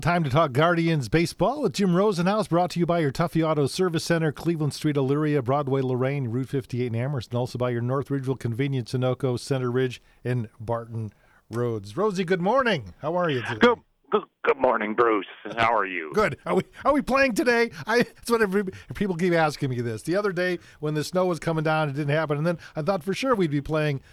Time to talk Guardians baseball with Jim Rosenhaus, brought to you by your Tuffy Auto Service Center, Cleveland Street, Elyria, Broadway, Lorraine, Route 58 in Amherst, and also by your North Ridgeville Convenience, Sunoco, Center Ridge, and Barton Roads. Rosie, good morning. How are you today? Good morning, Bruce. How are you? Good. Are we playing today? That's what people keep asking me this. The other day when the snow was coming down, it didn't happen, and then I thought for sure we'd be playing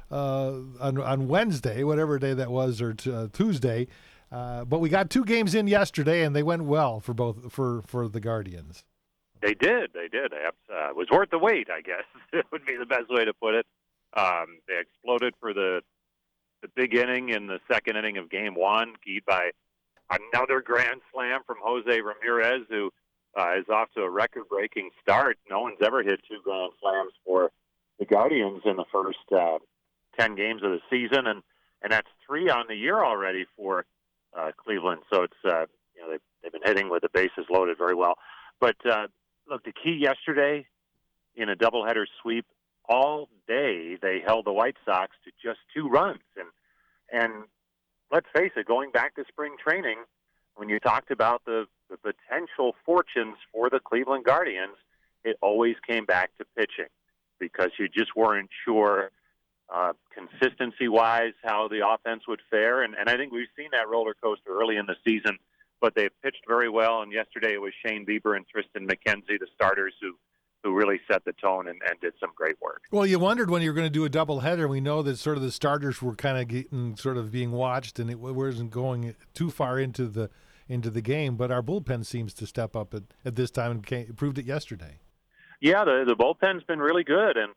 on Wednesday, whatever day that was, or Tuesday. But we got two games in yesterday, and they went well for the Guardians. They did. It was worth the wait, I guess. It would be the best way to put it. They exploded for the big inning in the second inning of Game 1, keyed by another grand slam from Jose Ramirez, who is off to a record-breaking start. No one's ever hit two grand slams for the Guardians in the first 10 games of the season, and that's 3 on the year already for Cleveland. So it's they've been hitting with the bases loaded very well. But look, the key yesterday in a doubleheader sweep, all day they held the White Sox to just 2 runs. And let's face it, going back to spring training, when you talked about the potential fortunes for the Cleveland Guardians, it always came back to pitching because you just weren't sure consistency-wise how the offense would fare. And I think we've seen that roller coaster early in the season, but they've pitched very well. And yesterday it was Shane Bieber and Tristan McKenzie, the starters, who really set the tone and did some great work. Well, you wondered when you were going to do a doubleheader. We know that sort of the starters were kind of getting sort of being watched, and it wasn't going too far into the game. But our bullpen seems to step up at this time and proved it yesterday. Yeah, the bullpen's been really good, and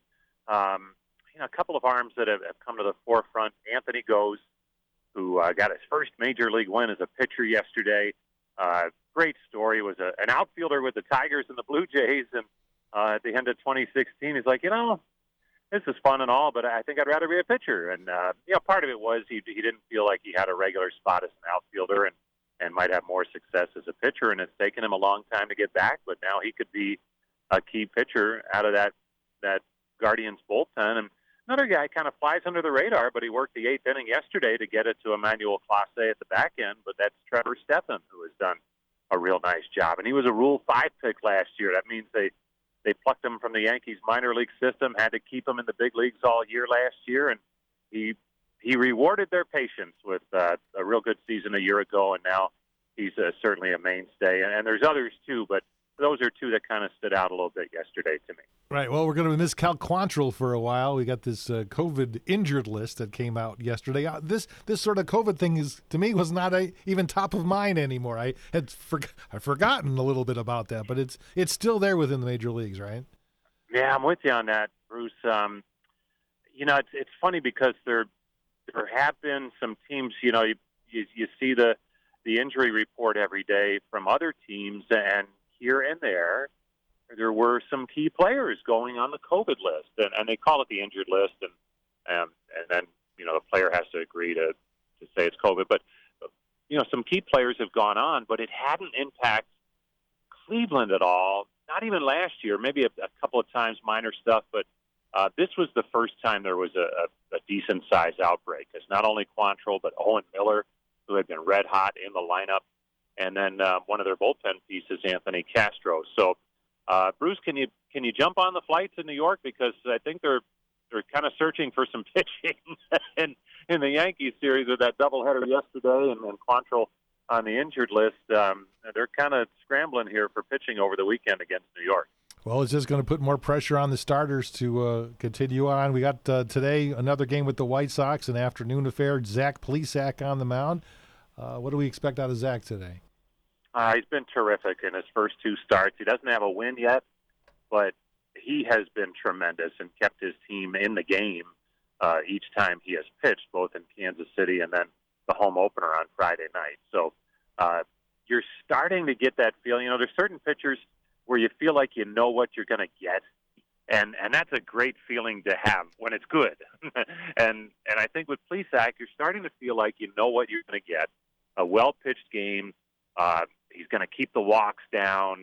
a couple of arms that have come to the forefront. Anthony Goes, who got his first major league win as a pitcher yesterday. Great story. Was an outfielder with the Tigers and the Blue Jays, and at the end of 2016, he's like, this is fun and all, but I think I'd rather be a pitcher. And part of it was he didn't feel like he had a regular spot as an outfielder and might have more success as a pitcher. And it's taken him a long time to get back, but now he could be a key pitcher out of that Guardians bullpen. And another guy kind of flies under the radar, but he worked the 8th inning yesterday to get it to Emmanuel Clase at the back end. But that's Trevor Stephan, who has done a real nice job. And he was a Rule 5 pick last year. That means they plucked him from the Yankees minor league system, had to keep him in the big leagues all year last year, and he rewarded their patience with a real good season a year ago, and now he's certainly a mainstay. And there's others too, but those are 2 that kind of stood out a little bit yesterday to me. Right. Well, we're going to miss Cal Quantrill for a while. We got this COVID injured list that came out yesterday. This sort of COVID thing to me was not even top of mind anymore. I've forgotten a little bit about that, but it's still there within the major leagues, right? Yeah, I'm with you on that, Bruce. It's funny because there have been some teams. You see the injury report every day from other teams, and here and there were some key players going on the COVID list, and they call it the injured list, and then the player has to agree to say it's COVID. But some key players have gone on, but it hadn't impacted Cleveland at all. Not even last year, maybe a couple of times minor stuff, but this was the first time there was a decent sized outbreak. It's not only Quantrill, but Owen Miller, who had been red hot in the lineup, and then one of their bullpen pieces, Anthony Castro. So. Bruce, can you jump on the flight to New York, because I think they're kind of searching for some pitching in the Yankees series with that doubleheader yesterday and Quantrill on the injured list. They're kind of scrambling here for pitching over the weekend against New York. Well, it's just going to put more pressure on the starters to continue on. We got today another game with the White Sox, an afternoon affair. Zach Plesac on the mound. What do we expect out of Zach today? He's been terrific in his first 2 starts. He doesn't have a win yet, but he has been tremendous and kept his team in the game each time he has pitched, both in Kansas City and then the home opener on Friday night. So you're starting to get that feel. There's certain pitchers where you feel like you know what you're going to get, and that's a great feeling to have when it's good. and I think with Plesac, you're starting to feel like you know what you're going to get, a well-pitched game. He's going to keep the walks down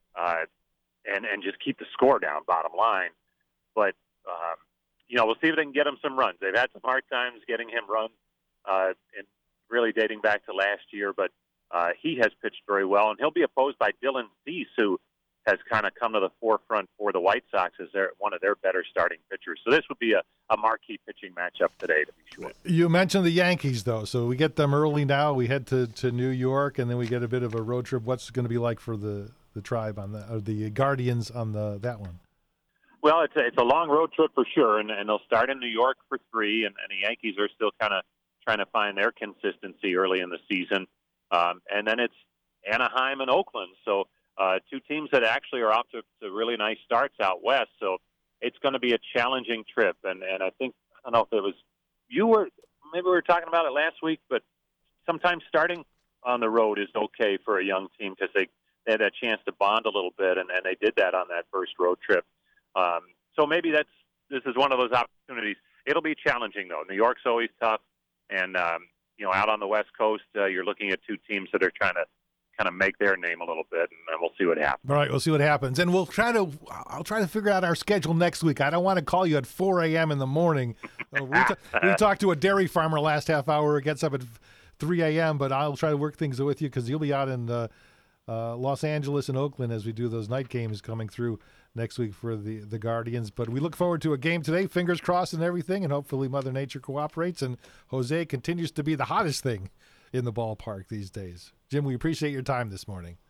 and just keep the score down, bottom line. But, we'll see if they can get him some runs. They've had some hard times getting him runs, and really dating back to last year. But He has pitched very well, and he'll be opposed by Dylan Cease, who has kind of come to the forefront for the White Sox as one of their better starting pitchers. So this would be a marquee pitching matchup today, to be sure. You mentioned the Yankees, though, so we get them early now. We head to New York, and then we get a bit of a road trip. What's it going to be like for the Tribe on the Guardians on that one? Well, it's a long road trip for sure, and they'll start in New York for 3, and the Yankees are still kind of trying to find their consistency early in the season. And then it's Anaheim and Oakland. So two teams that actually are off to really nice starts out west. So it's going to be a challenging trip. And I think, I don't know if it was maybe we were talking about it last week, but sometimes starting on the road is okay for a young team because they had a chance to bond a little bit, and they did that on that first road trip. So maybe this is one of those opportunities. It'll be challenging, though. New York's always tough, and out on the West Coast, you're looking at two teams that are trying to kind of make their name a little bit, and we'll see what happens. All right, we'll see what happens, and I'll try to figure out our schedule next week. I don't want to call you at 4 a.m. in the morning. We talked to a dairy farmer last half hour. It gets up at 3 a.m., but I'll try to work things with you because you'll be out in Los Angeles and Oakland as we do those night games coming through next week for the Guardians. But we look forward to a game today, fingers crossed and everything, and hopefully Mother Nature cooperates and Jose continues to be the hottest thing in the ballpark these days. Jim, we appreciate your time this morning.